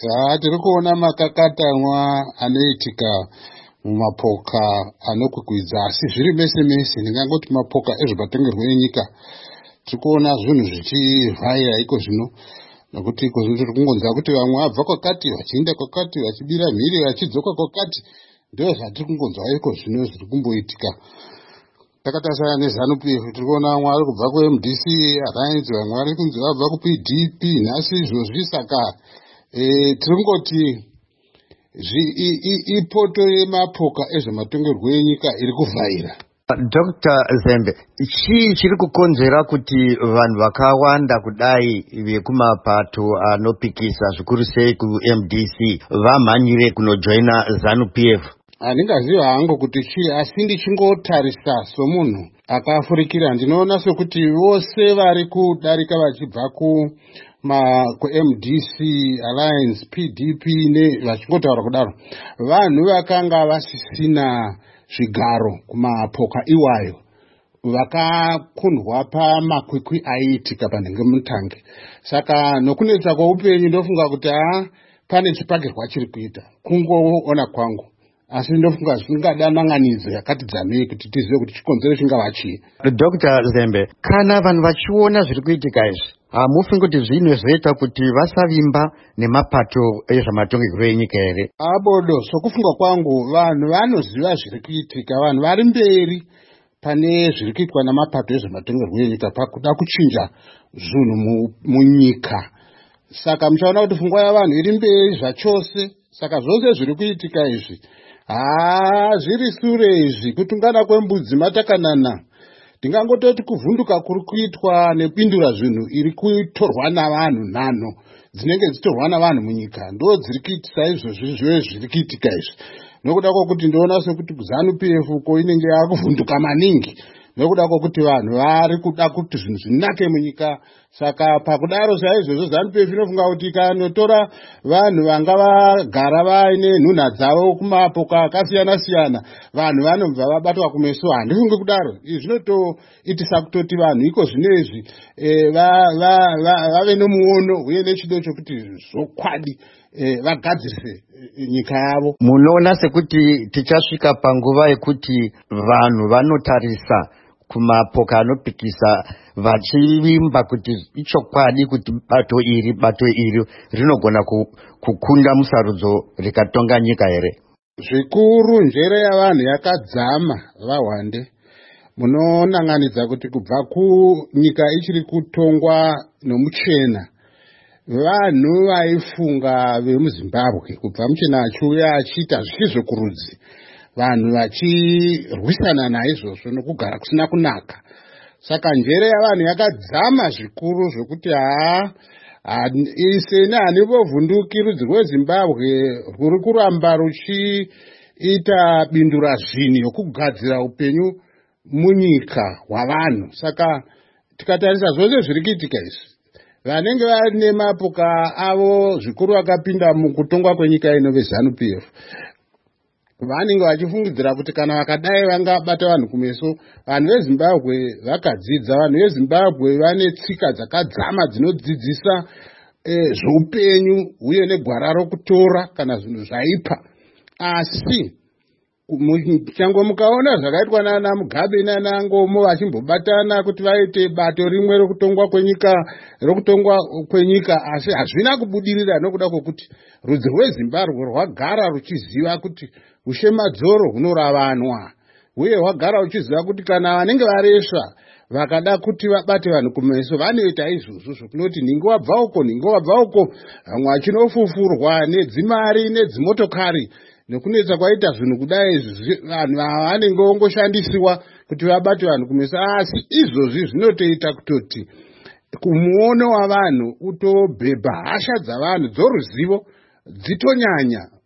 Tiri kuona makakatanwa anoitika mumapoka anokwikwidzwa, asi zviri mese mese. Ndingangoti mapoka ezvematongerwo enyika. Tiri kuona zvinhu zvichivhaira iko zvino, nokuti iko zvino tiri kungonzwa kuti vamwe vabva kwakati vachienda kwakati, vachibira mhiri vachidzoka kwakati. Ndizvo zvatiri kungonzwa iko zvino zviri kumboitika. Takatarisa neZANU-PF tiri kuona vamwe vari kubva kuMDC Alliance, vamwe vari kunzi vabva kuPDP nhasi izvozvi. Saka tiri kungoti ipoto yemapoka ezvematongerwo enyika iri kuvhaira. Dr. Zembe, chii chiri kukonzera kuti vanhu vakawanda kudai vekumapato anopikisa zvikuru sei kuMDC vamhanyire kunojoina ZANU-PF? Handingaziva hangu kuti chii, asi ndichingotarisa somunhu akafurikira, ndinoona sekuti vose vari kudarika vachibva kuMDC Alliance, PDP vachingotaura kudaro, vanhu vakanga vasisina zvigaro kumapoka iwayo, vakakundwa pamakwikwi aiitika panhengemutange. Saka nokunetsa kweupenyu ndofunga kuti pane chipakirwa chiri kuita, kungoona kwangu. Asi ndofunga zvingada nanganidzo yakati dzamei kuti tizive kuti chikonzero chingava chii. Dr. Zembe, kana vanhu vachiona zviri kuitika izvi, hamufi kuti zvinozoita kuti vasavimba nemapato ezvematongerwo enyika here? Abodo, sokufunga kwangu, vanhu vanoziva zviri kuitika, vanhu vari mberi pane zviri kuitwa namapato ezvematongerwo enyika pakuda kuchinja zvinhu munyika. Saka muchaona kuti pfungwa yavanhu iri mberi zvachose. Saka zvose zviri kuitika izvi zviri sure izvi, kutungana kwembudzi matakanana. Ndingangototi kuvhunduka kuri kuitwa nepindura zvinhu iri kutorwa navanhu, nhano dzinenge dzitorwa navanhu munyika, ndo dziri kuitisa izvozvi zviri kuitika izvi. Nokuda kwokuti ndoona sekuti ZANU-PF ko inenge yakuvhunduka maningi, nokuda kwokuti vanhu vari kuda kuti zvinhu zvinake munyika. Saka pakudaro saizvozvo ZANU-PF inofunga kuti ikanotora vanhu vanga vagara vaine nhunha dzavo kumapoka akasiyana siyana, vanhu vanobva vabatwa kumeso. Handifungi kudaro. Izvi zvinotoitisa kutoti vanhu iko zvinezvi vave nomuono uye nechido chokuti zvokwadi vagadzirise nyika yavo. Munoona sekuti tichasvika panguva yekuti vanhu vanotarisa kumapoka anopikisa vachivimba kuti ichokwadi kuti bato iri rinogona kukunda musarudzo rikatonga nyika here? Zvikuru njere yavanhu yakadzama vahwande. Munonanganidza kuti kubva kunyika ichiri kutongwa nomuchena, vanhu vaifunga vemuZimbabwe kubva muchena achiuya achiita zvichizvokurudzi, vanhu vachirwisana naizvozvo nokugara kusina kunaka. Saka njere yavanhu yakadzama zvikuru zvokuti iseni hanivovhunduki rudzi rweZimbabwe rwuri kuramba ruchiita bindura zvini yokugadzira upenyu munyika hwavanhu. Saka tikatarisa zvose zviri kuitika izvi, vanenge vaine mapoka avo zvikuru vakapinda mukutongwa kwenyika ino veZANU-PF vanenge vachifungidzira kuti kana vakadai vangabata vanhu kumeso. Vanhu veZimbabwe vakadzidza, vanhu veZimbabwe vane tsika dzakadzama dzinodzidzisa zveupenyu uye negwara rokutora kana zvinhu zvaipa. Asi chango mukaona zvakaitwa nana Mugabe nana Ngomo vachimbobatana kuti vaite bato rimwe rokutongwa kwenyika, asi hazvina kubudirira nokuda kwokuti rudzi rweZimbabwe rwagara ruchiziva kuti ushemadzoro hunoravanwa, uye hwagara ruchiziva kuti kana vanenge varesva vakada kuti vabate vanhu kumeso vanoita izvozvo zvokunoti ningi wabva uko, vamwe vachinofufurwa nedzimari nedzimotokari. Nekunetsa kwaita zvinhu kudai vanhu vanenge vongoshandisiwa kuti vabate vanhu kumeso. Asi izvozvi zvinotoita kutoti kumuono wavanhu utobhebha hasha dzavanhu dzoruzivo dzitonyanya